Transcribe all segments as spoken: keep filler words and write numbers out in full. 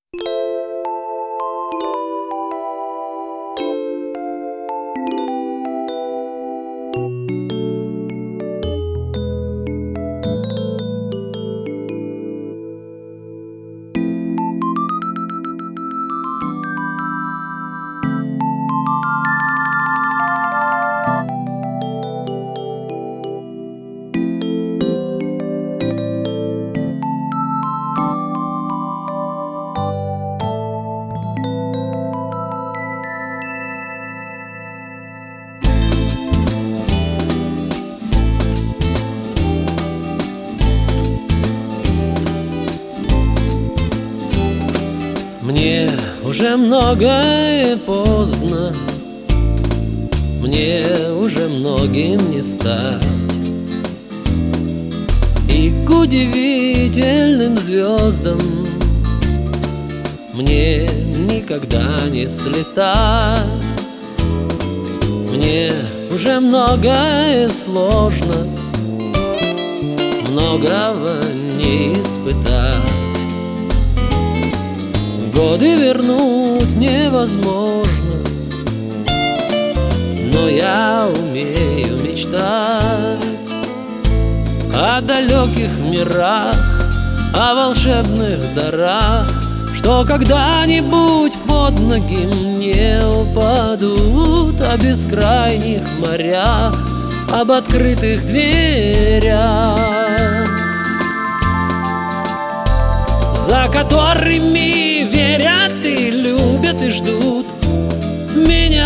Мне уже многое поздно, мне уже многим не стать, и к удивительным звездам мне никогда не слетать. Мне уже многое сложно, многого не испытать. Годы вернуть невозможно, но я умею мечтать о далеких мирах, о волшебных дарах, что когда-нибудь под ноги мне упадут, о бескрайних морях, об открытых дверях, за которыми верят и любят и ждут меня.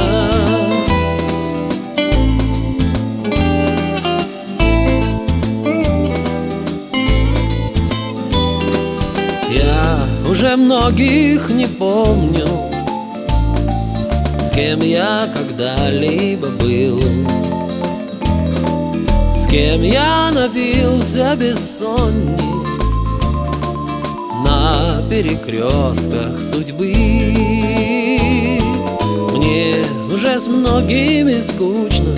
Я уже многих не помню, с кем я когда-либо был, с кем я напился бессонниц на перекрестках судьбы. Мне уже с многими скучно,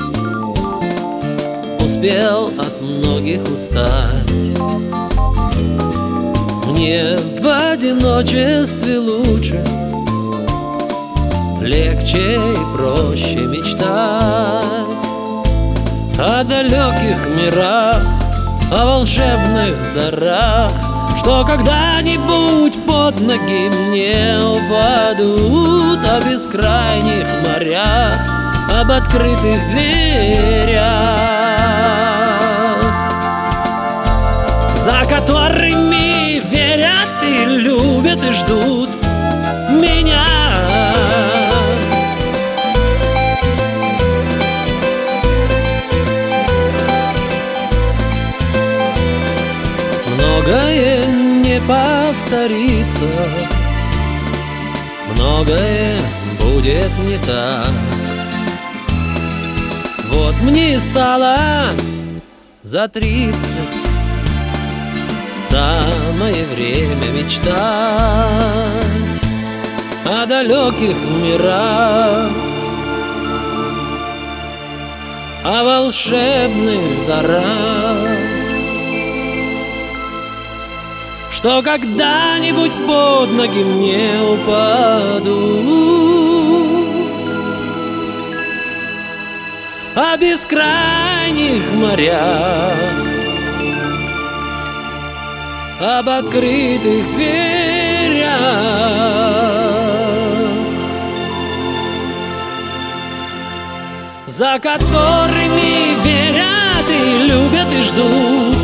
успел от многих устать. Мне в одиночестве лучше, легче и проще мечтать о далеких мирах, о волшебных дарах, что когда-нибудь под ноги мне упадут, о бескрайних морях, об открытых дверях, за которыми верят и любят и ждут меня. Многое не повторится, многое будет не так. Вот мне стало за тридцать, самое время мечтать о далеких мирах, о волшебных дарах, что когда-нибудь под ноги мне упадут, о бескрайних морях, об открытых дверях, за которыми верят и любят и ждут